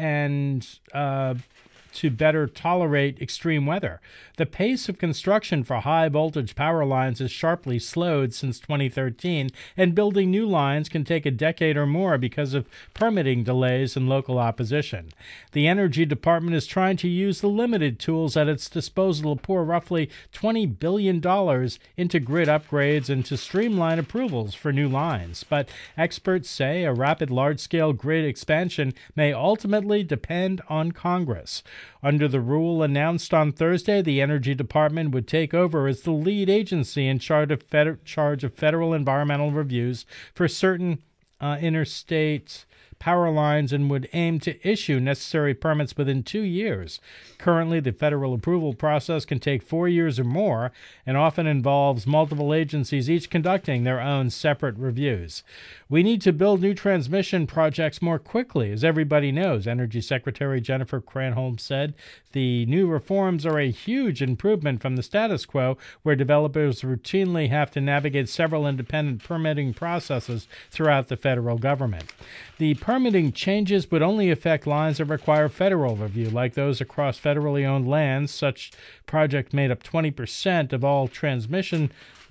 and uh, to better tolerate extreme weather. The pace of construction for high-voltage power lines has sharply slowed since twenty thirteen, and building new lines can take a decade or more because of permitting delays and local opposition. The Energy Department is trying to use the limited tools at its disposal to pour roughly twenty billion dollars into grid upgrades and to streamline approvals for new lines. But experts say a rapid large-scale grid expansion may ultimately depend on Congress. Under the rule announced on Thursday, the Energy Department would take over as the lead agency in charge of, fed- charge of federal environmental reviews for certain uh, interstate power lines and would aim to issue necessary permits within two years. Currently, the federal approval process can take four years or more and often involves multiple agencies, each conducting their own separate reviews. We need to build new transmission projects more quickly, as everybody knows, Energy Secretary Jennifer Granholm said. The new reforms are a huge improvement from the status quo, where developers routinely have to navigate several independent permitting processes throughout the federal government. The permitting changes would only affect lines that require federal review, like those across federally owned lands. Such projects made up twenty percent of all transmission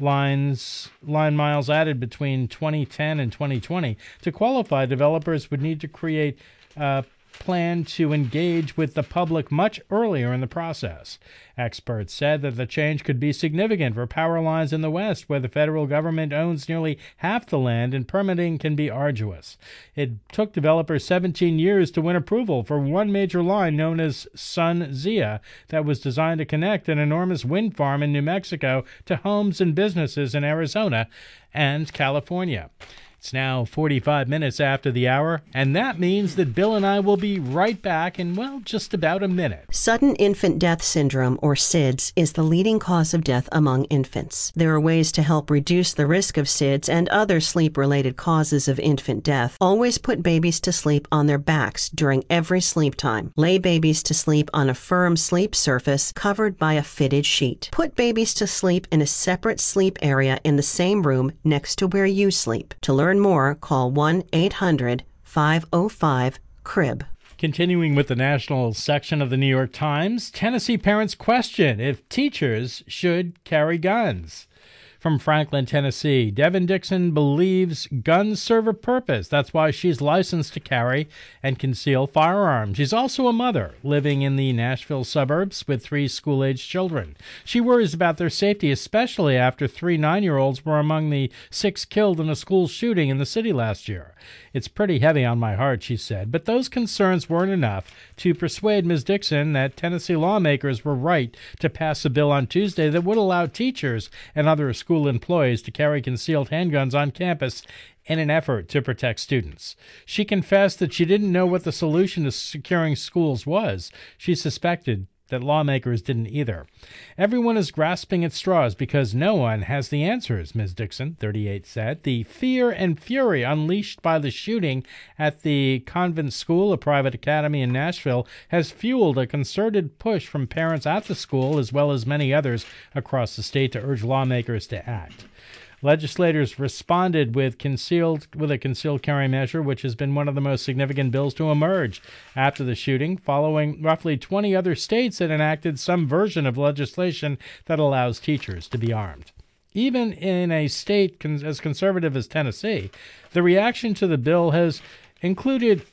lines line miles added between twenty ten and twenty twenty. To qualify, developers would need to create a plan to engage with the public much earlier in the process. Experts said that the change could be significant for power lines in the West, where the federal government owns nearly half the land and permitting can be arduous. It took developers seventeen years to win approval for one major line known as SunZia that was designed to connect an enormous wind farm in New Mexico to homes and businesses in Arizona and California. It's now forty-five minutes after the hour, and that means that Bill and I will be right back in, well, just about a minute. Sudden infant death syndrome, or S I D S, is the leading cause of death among infants. There are ways to help reduce the risk of S I D S and other sleep-related causes of infant death. Always put babies to sleep on their backs during every sleep time. Lay babies to sleep on a firm sleep surface covered by a fitted sheet. Put babies to sleep in a separate sleep area in the same room next to where you sleep. To learn more, call one eight hundred five oh five C R I B. Continuing with the national section of the New York Times, Tennessee parents question if teachers should carry guns. From Franklin, Tennessee, Devin Dixon believes guns serve a purpose. That's why she's licensed to carry and conceal firearms. She's also a mother living in the Nashville suburbs with three school-aged children. She worries about their safety, especially after three nine-year-olds were among the six killed in a school shooting in the city last year. It's pretty heavy on my heart, she said, but those concerns weren't enough to persuade Miz Dixon that Tennessee lawmakers were right to pass a bill on Tuesday that would allow teachers and other school employees to carry concealed handguns on campus in an effort to protect students. She confessed that she didn't know what the solution to securing schools was. She suspected that lawmakers didn't either. Everyone is grasping at straws because no one has the answers, Miz Dixon, thirty-eight, said. The fear and fury unleashed by the shooting at the convent school, a private academy in Nashville, has fueled a concerted push from parents at the school as well as many others across the state to urge lawmakers to act. Legislators responded with concealed with a concealed carry measure, which has been one of the most significant bills to emerge after the shooting, following roughly twenty other states that enacted some version of legislation that allows teachers to be armed. Even in a state as conservative as Tennessee, the reaction to the bill has included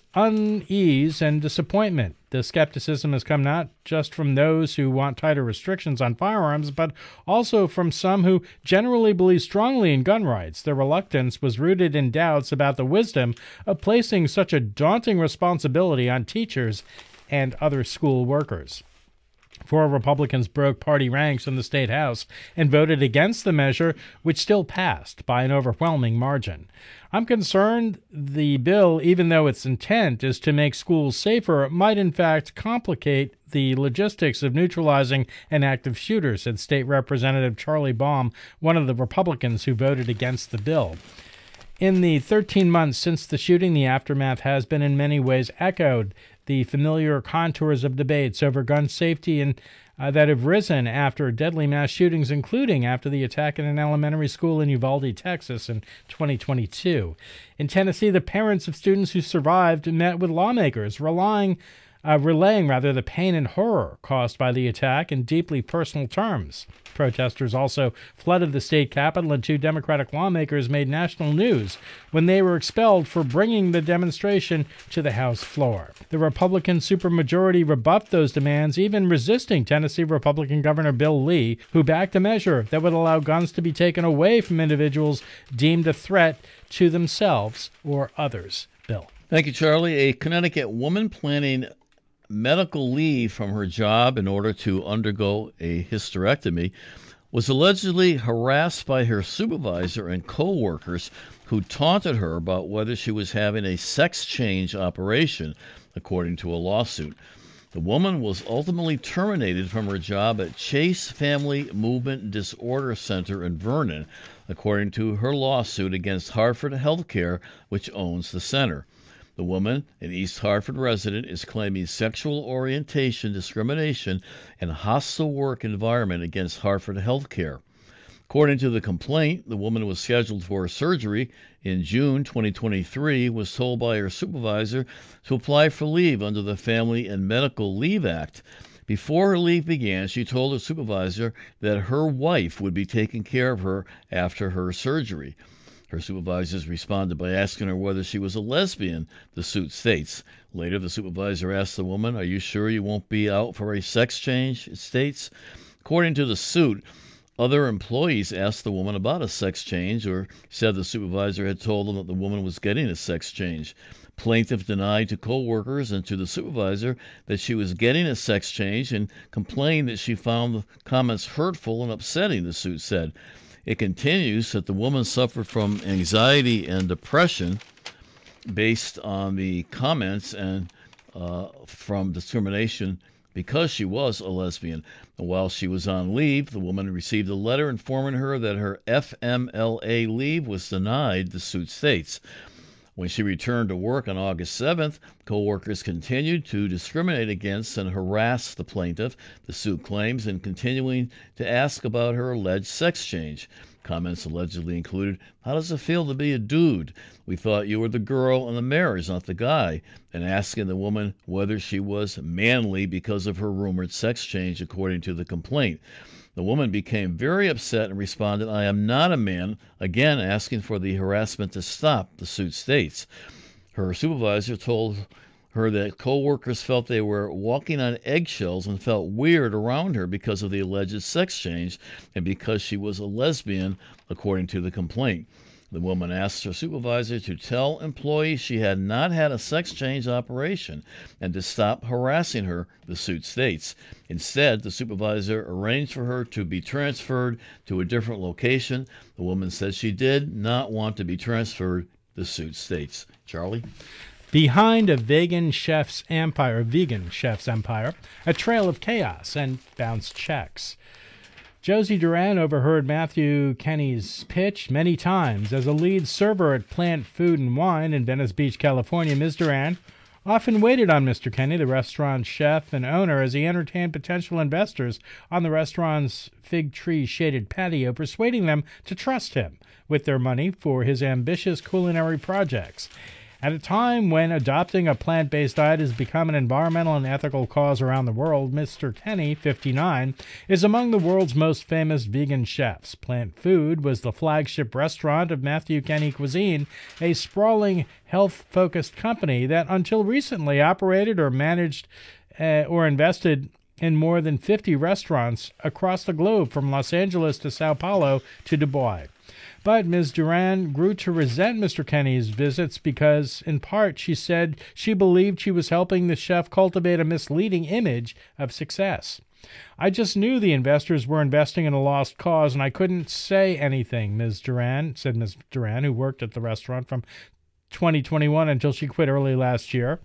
unease and disappointment. The skepticism has come not just from those who want tighter restrictions on firearms, but also from some who generally believe strongly in gun rights. Their reluctance was rooted in doubts about the wisdom of placing such a daunting responsibility on teachers and other school workers. Four Republicans broke party ranks in the state House and voted against the measure, which still passed by an overwhelming margin. I'm concerned the bill, even though its intent is to make schools safer, might in fact complicate the logistics of neutralizing an active shooter, said State Representative Charlie Baum, one of the Republicans who voted against the bill. In the thirteen months since the shooting, the aftermath has been in many ways echoed. The familiar contours of debates over gun safety and uh, that have risen after deadly mass shootings, including after the attack in an elementary school in Uvalde, Texas in twenty twenty-two. In Tennessee, the parents of students who survived met with lawmakers, relying, uh, relaying rather the pain and horror caused by the attack in deeply personal terms. Protesters also flooded the state capitol, and two Democratic lawmakers made national news when they were expelled for bringing the demonstration to the House floor. The Republican supermajority rebuffed those demands, even resisting Tennessee Republican Governor Bill Lee, who backed a measure that would allow guns to be taken away from individuals deemed a threat to themselves or others. Bill. Thank you, Charlie. A Connecticut woman planning medical leave from her job in order to undergo a hysterectomy was allegedly harassed by her supervisor and co-workers who taunted her about whether she was having a sex change operation, according to a lawsuit. The woman was ultimately terminated from her job at Chase Family Movement Disorder Center in Vernon, according to her lawsuit against Hartford Healthcare, which owns the center. The woman, an East Hartford resident, is claiming sexual orientation discrimination and hostile work environment against Hartford Healthcare. According to the complaint, the woman was scheduled for surgery in June twenty twenty-three, was told by her supervisor to apply for leave under the Family and Medical Leave Act. Before her leave began, she told her supervisor that her wife would be taking care of her after her surgery. Her supervisors responded by asking her whether she was a lesbian, the suit states. Later, the supervisor asked the woman, "Are you sure you won't be out for a sex change?" it states. According to the suit, other employees asked the woman about a sex change or said the supervisor had told them that the woman was getting a sex change. Plaintiff denied to co-workers and to the supervisor that she was getting a sex change and complained that she found the comments hurtful and upsetting, the suit said. It continues that the woman suffered from anxiety and depression based on the comments and uh, from discrimination because she was a lesbian. And while she was on leave, the woman received a letter informing her that her F M L A leave was denied, the suit states. When she returned to work on August seventh, co-workers continued to discriminate against and harass the plaintiff, the suit claims, and continuing to ask about her alleged sex change. Comments allegedly included, "How does it feel to be a dude? We thought you were the girl in the mirrors, not the guy," and asking the woman whether she was manly because of her rumored sex change, according to the complaint. The woman became very upset and responded, "I am not a man," again asking for the harassment to stop, the suit states. Her supervisor told her that co-workers felt they were walking on eggshells and felt weird around her because of the alleged sex change and because she was a lesbian, according to the complaint. The woman asked her supervisor to tell employees she had not had a sex change operation and to stop harassing her, the suit states. Instead, the supervisor arranged for her to be transferred to a different location. The woman said she did not want to be transferred, the suit states. Charlie? Behind a vegan chef's empire, vegan chef's empire, a trail of chaos and bounced checks. Josie Duran overheard Matthew Kenny's pitch many times. As a lead server at Plant Food and Wine in Venice Beach, California, Miz Duran often waited on Mister Kenny, the restaurant's chef and owner, as he entertained potential investors on the restaurant's fig tree-shaded patio, persuading them to trust him with their money for his ambitious culinary projects. At a time when adopting a plant-based diet has become an environmental and ethical cause around the world, Mister Kenny, fifty-nine, is among the world's most famous vegan chefs. Plant Food was the flagship restaurant of Matthew Kenny Cuisine, a sprawling, health-focused company that until recently operated or managed uh, or invested in more than fifty restaurants across the globe, from Los Angeles to Sao Paulo to Dubai. But Miz Duran grew to resent Mister Kenny's visits because, in part, she said she believed she was helping the chef cultivate a misleading image of success. I just knew the investors were investing in a lost cause, and I couldn't say anything, Miz Duran, said Miz Duran, who worked at the restaurant from twenty twenty-one until she quit early last year.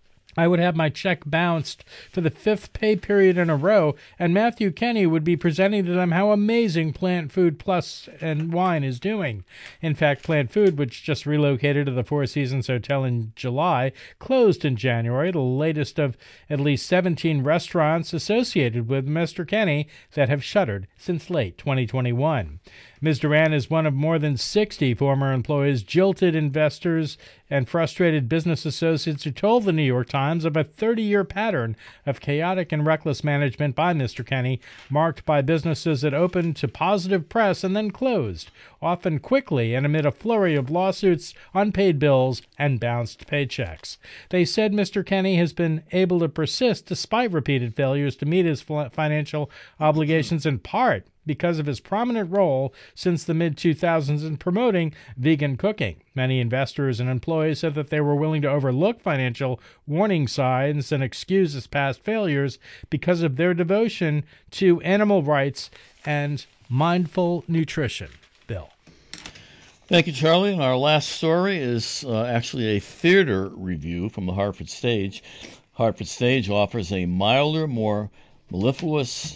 I would have my check bounced for the fifth pay period in a row, and Matthew Kenny would be presenting to them how amazing Plant Food Plus and Wine is doing. In fact, Plant Food, which just relocated to the Four Seasons Hotel in July, closed in January, the latest of at least seventeen restaurants associated with Mister Kenny that have shuttered since late twenty twenty-one. Miz Duran is one of more than sixty former employees, jilted investors, and frustrated business associates who told the New York Times of a thirty-year pattern of chaotic and reckless management by Mister Kenny, marked by businesses that opened to positive press and then closed, often quickly and amid a flurry of lawsuits, unpaid bills, and bounced paychecks. They said Mister Kenny has been able to persist despite repeated failures to meet his financial obligations, in part because of his prominent role since the mid two thousands in promoting vegan cooking. Many investors and employees said that they were willing to overlook financial warning signs and excuse his past failures because of their devotion to animal rights and mindful nutrition. Bill. Thank you, Charlie. And our last story is uh, actually a theater review from the Hartford Stage. Hartford Stage offers a milder, more mellifluous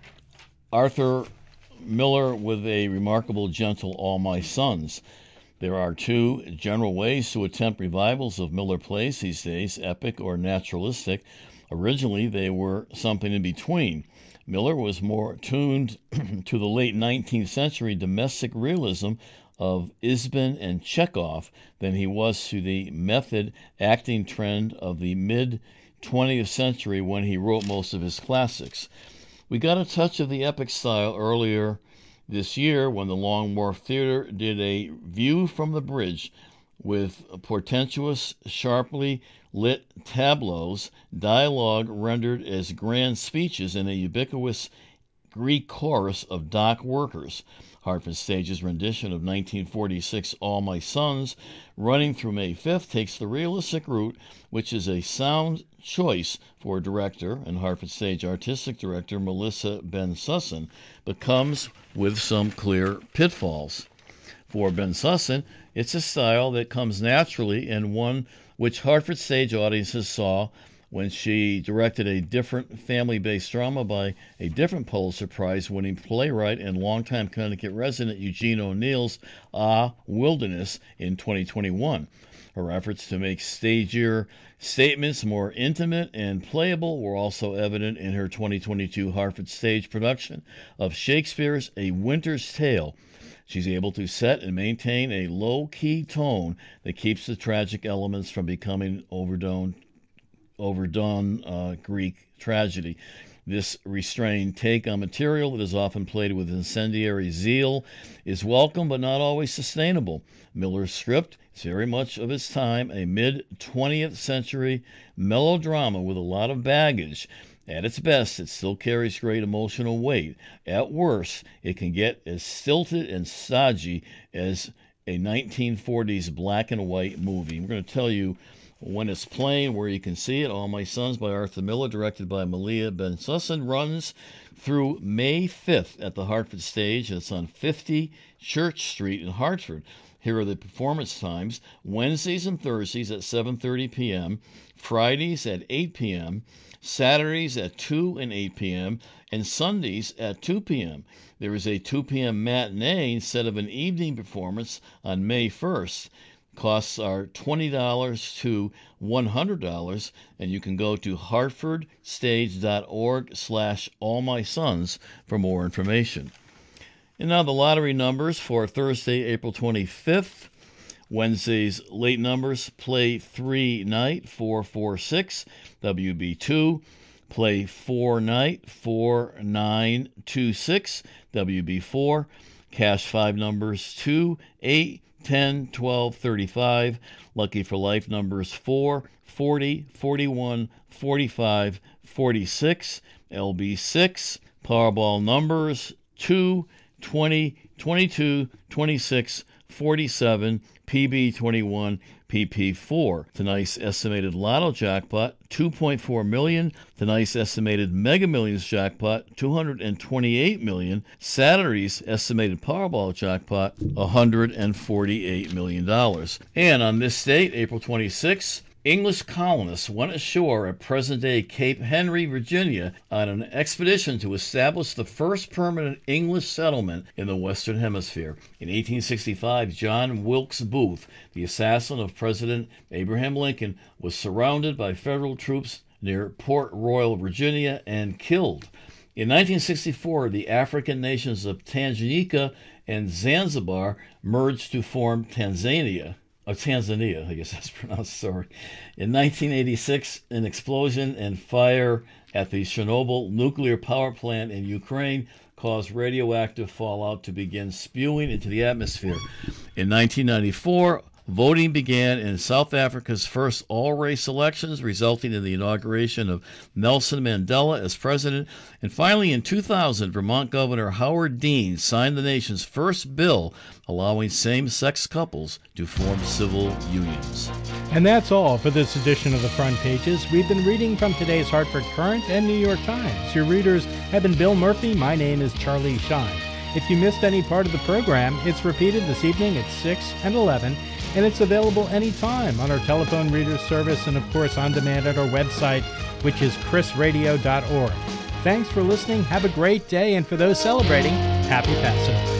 Arthur Miller with a remarkable, gentle All My Sons. There are two general ways to attempt revivals of Miller plays these days, epic or naturalistic. Originally, they were something in between. Miller was more tuned to the late nineteenth century domestic realism of Ibsen and Chekhov than he was to the method acting trend of the mid-twentieth century when he wrote most of his classics. We got a touch of the epic style earlier this year when the Long Wharf Theater did a View from the Bridge with portentous, sharply lit tableaus, dialogue rendered as grand speeches, and a ubiquitous Greek chorus of dock workers. Hartford Stage's rendition of nineteen forty-six All My Sons, running through May fifth, takes the realistic route, which is a sound choice for director and Hartford Stage artistic director Melissa Ben-Sussin, but comes with some clear pitfalls. For Ben-Sussin, it's a style that comes naturally and one which Hartford Stage audiences saw when she directed a different family-based drama by a different Pulitzer Prize-winning playwright and longtime Connecticut resident Eugene O'Neill's Ah, Wilderness in twenty twenty-one. Her efforts to make stagier statements more intimate and playable were also evident in her twenty twenty-two Hartford Stage production of Shakespeare's A Winter's Tale. She's able to set and maintain a low-key tone that keeps the tragic elements from becoming overdone overdone uh, Greek tragedy. This restrained take on material that is often played with incendiary zeal is welcome but not always sustainable. Miller's script is very much of its time a mid-twentieth century melodrama with a lot of baggage. At its best, it still carries great emotional weight. At worst, it can get as stilted and stodgy as a nineteen forties black and white movie. We're going to tell you when it's playing, where you can see it. All My Sons by Arthur Miller, directed by Melissa Ben-Sussin, runs through May fifth at the Hartford Stage. It's on fifty Church Street in Hartford. Here are the performance times: Wednesdays and Thursdays at seven thirty p.m., Fridays at eight p.m., Saturdays at two and eight p.m., and Sundays at two p.m. There is a two p.m. matinee instead of an evening performance on May first. Costs are twenty dollars to one hundred dollars, and you can go to hartfordstage.org slash allmysons for more information. And now the lottery numbers for Thursday, April twenty-fifth. Wednesday's late numbers, play three night, four four six, W B two. Play four night, four nine two six, W B four. Cash five numbers, two, eight, ten, twelve, thirty-five. Lucky for life numbers, four, forty, forty-one, forty-five, forty-six. L B six. Powerball numbers, two, twenty, twenty-two, twenty-six, forty-seven. P B twenty-one, P P four. Tonight's estimated Lotto jackpot, two point four million dollars. Tonight's estimated Mega Millions jackpot, two hundred twenty-eight million dollars. Saturday's estimated Powerball jackpot, one hundred forty-eight million dollars. And on this date, April twenty-sixth, English colonists went ashore at present-day Cape Henry, Virginia, on an expedition to establish the first permanent English settlement in the Western Hemisphere. In eighteen sixty-five, John Wilkes Booth, the assassin of President Abraham Lincoln, was surrounded by federal troops near Port Royal, Virginia, and killed. In nineteen sixty-four, the African nations of Tanganyika and Zanzibar merged to form Tanzania. Oh, Tanzania, I guess that's pronounced, sorry. In nineteen eighty-six, an explosion and fire at the Chernobyl nuclear power plant in Ukraine caused radioactive fallout to begin spewing into the atmosphere. In nineteen ninety-four, voting began in South Africa's first all-race elections, resulting in the inauguration of Nelson Mandela as president. And finally, in two thousand, Vermont Governor Howard Dean signed the nation's first bill allowing same-sex couples to form civil unions. And that's all for this edition of the Front Pages. We've been reading from today's Hartford Courant and New York Times. Your readers have been Bill Murphy. My name is Charlie Shine. If you missed any part of the program, it's repeated this evening at six and eleven, and it's available anytime on our telephone reader service and, of course, on demand at our website, which is chris radio dot org. Thanks for listening. Have a great day, and for those celebrating, happy Passover.